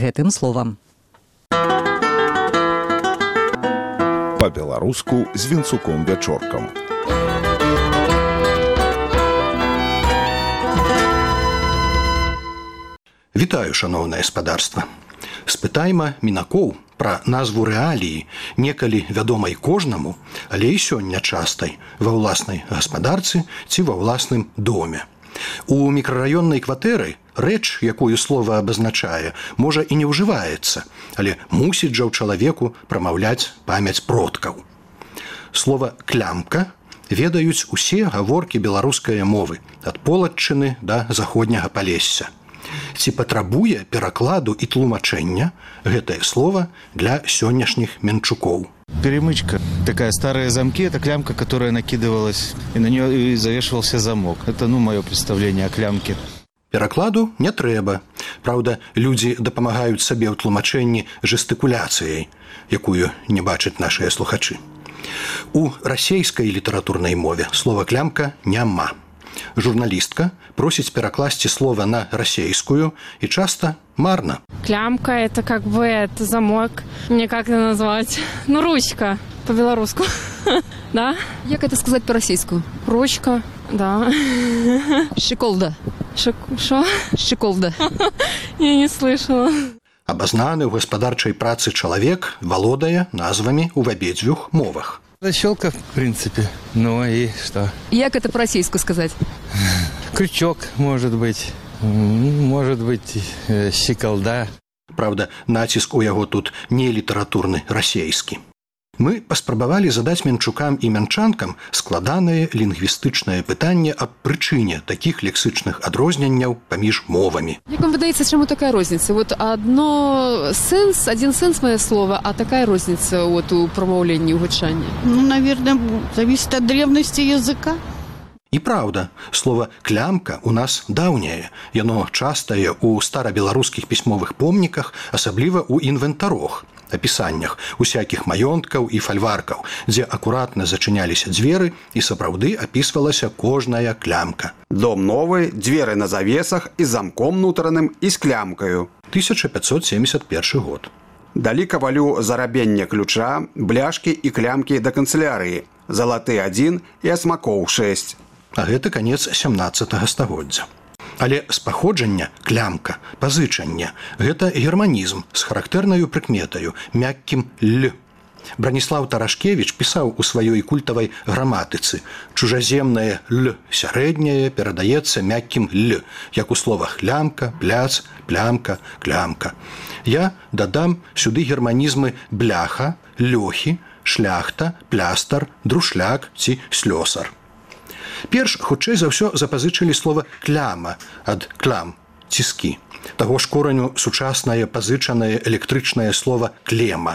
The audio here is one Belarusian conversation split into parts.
гэтым словам. Па-беларуску з Вінцуком Вячоркам. Вітаю, шаноўнае спадарства. Спытайма мінакоў пра назву рэаліі, некалі вядомай кожнаму, але і сёння частай, ва ўласнай гаспадарцы ці ва ўласным доме. У мікрараённай кватэры рэч, якую слова абазначае, можа і не ўжываецца, але мусіць жа ў чалавеку прамаўляць памяць продкаў. Слова «клямка» ведаюць усе гаворкі беларускай мовы, ад Полатчыны да заходняга Палесся. Ці патрабуе перакладу і тлумачэння гэтае слово для сённяшніх менчукоў? Перемычка. Такая старые замки, это клямка, которая накидывалась, и на нее завешивался замок. Это, мое представление о клямке. Перакладу не трэба. Праўда, людзі дапамагаюць сабе ў тлумачэнні жэстыкуляцыяй, якую не бачаць нашыя слухачы. У расейскай літаратурнай мове слова «клямка» няма. Журналістка просіць перакласці слова на расейскую і часта марна. Клямка – это как бы это замок. Мне как это назвать? Ручка по-белорусски. Да? Як это сказать по-российски? Ручка, да. Щеколда. Шо? Щеколда. Я не слышала. Абазнаны ў гаспадарчай працы чалавек валодае назвамі ў абедзвюх мовах. Защелка, в принципе. Ну и что? Як это по-российски сказать? Крючок, может быть, щеколда. Правда, націск у яго тут не літаратурны расейскі. Мы паспрабавалі задаць менчукам і мянчанкам складанае лінгвістычнае пытанне аб прычыне такіх лексычных адрозненняў паміж мовамі. Як вам выдаецца, чаму такая розніца? Вот один сенс мое слово, а такая розніца у промаўленні, у гучанні? Наверное, зависит от древности языка. І праўда, слова «клямка» у нас даўняе. Яно частае ў старабеларускіх пісьмовых помніках, асабліва ў інвентарох, апісаннях усякіх маёнткаў і фальваркаў, дзе акуратна зачыняліся дзверы і сапраўды апісвалася кожная клямка. Дом новы, дзверы на завесах і замком нутраным і з клямкаю. 1571 год. Далі кавалю зарабенне ключа, бляшкі і клямкі да канцылярыі, залаты 1 і асмакоў 6. А гэта канец 17 стагоддзя. Але з паходжання клямка, пазычанне – гэта германізм з характэрнаю прыкметаю, мяккім «л». Браніслаў Тарашкевіч пісаў у сваёй культавай граматыцы «чужаземнае «л» сярэдняе перадаецца мяккім «л», як у словах «лямка», «пляц», «плямка», «клямка». Я дадам сюды германізмы «бляха», «лёхі», «шляхта», «плястар», «друшляк» ці «слёсар». Перш, хутчэй за ўсё, запазычылі слова «кляма» ад «клям» – «ціскі». Таго ж кораню сучаснае пазычанае электрычнае слова «клема».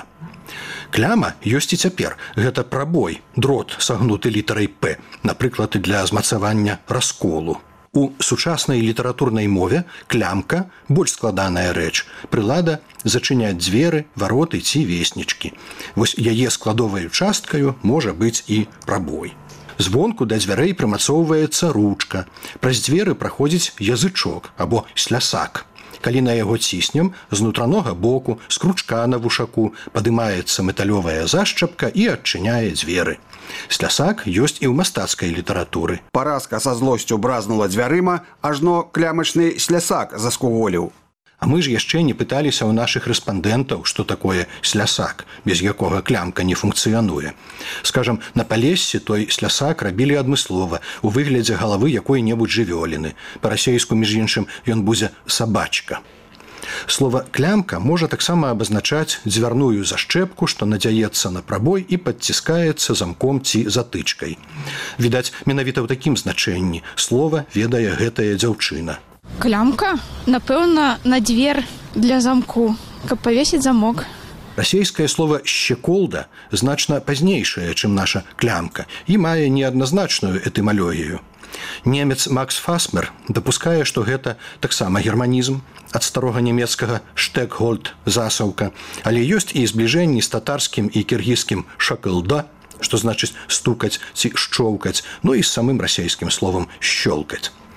Кляма ёсць і цяпер. Гэта прабой, дрот, сагнуты літарай «п», напрыклад, для змацавання расколу. У сучаснай літаратурнай мове клямка – больш складаная рэч, прылада зачыняць дзверы, вароты ці веснічкі. Вось яе складоваю часткаю можа быць і прабой. Звонку да дзвярэй прымацоўваецца ручка. Праз дзверы праходзіць язычок або слясак. Калі на яго ціснем, з нутранога боку, з кручка на вушаку падымаецца металёвая зашчапка і адчыняе дзверы. Слясак ёсць і ў мастацкай літаратуры. Паразка са злосцю бразнула дзвярыма, ажно клямачны слясак заскуволіў. А мы ж яшчэ не пыталіся ў нашых рэспандэнтаў, што такое слясак, без якога клямка не функцыянуе. Скажам, на Палессі той слясак рабілі адмыслова, у выглядзе галавы якой-небудзь жывёліны. Па-расейску, між іншым, ён будзе сабачка. Слова «клямка» можа таксама абазначаць дзвярную зашчэпку, што надзяецца на прабой і падціскаецца замком ці затычкай. Відаць, менавіта ў такім значэнні слова ведае гэтая дзяўчына. Клямка? Напэўна, на дзвер для замку, каб павесіць замок. Расейскае слово «щеколда» значна пазнейшае, чым наша клямка, і мае неадназначную этымалогію. Немец Макс Фасмер дапускае, што гэта таксама германізм ад старога нямецкага «штекгольд» – засаўка, але ёсць і збліжэнні з татарскім і кіргізскім «шакылда», што значыць стукаць ці шчоўкаць, ну і з самым расейскім словам «щёлкаць».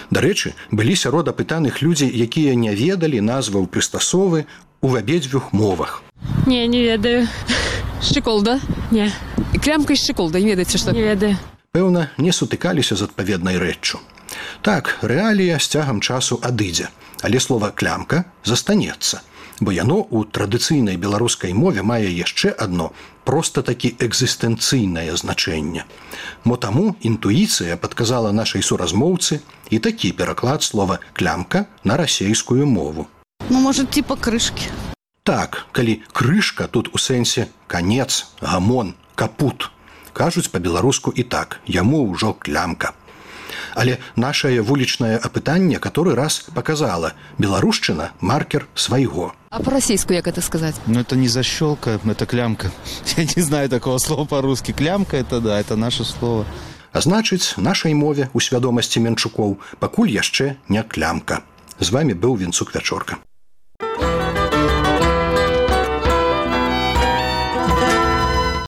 Дарэчы, былі сярод апытаных людзі, якія не ведалі назваў прыстасовы ў абедзвюх мовах. Не, не ведаю. Шчыколда? Не, Клямка і шчыколда, не ведаеце, што? не ведаю. Пэўна, не сутыкаліся з адпаведнай рэччу. Так, рэалія з цягам часу адыдзе, але слова «клямка» застанецца, бо яно ў традыцыйнай беларускай мове мае яшчэ адно проста-такі экзістэнцыйнае значэнне. Мо таму інтуіцыя падказала нашай суразмоўцы і такі пераклад слова «клямка» на расейскую мову. Ну, может, типа крышки. Так, калі крышка тут у сэнсе канец, гамон, капут. Кажуць па-беларуску і так, яму ўжо клямка. Але нашае вулічнае апытанне каторы раз паказала: беларушчына – маркер свайго. А по-расейску як это сказаць? Ну, это не защелка, это клямка. Я не знаю такого слова по-русски. Клямка – это да, это наше слово. А значыць, нашай мове у свядомасці менчукоў пакуль яшчэ не клямка. З вами быў Вінцук Вячорка.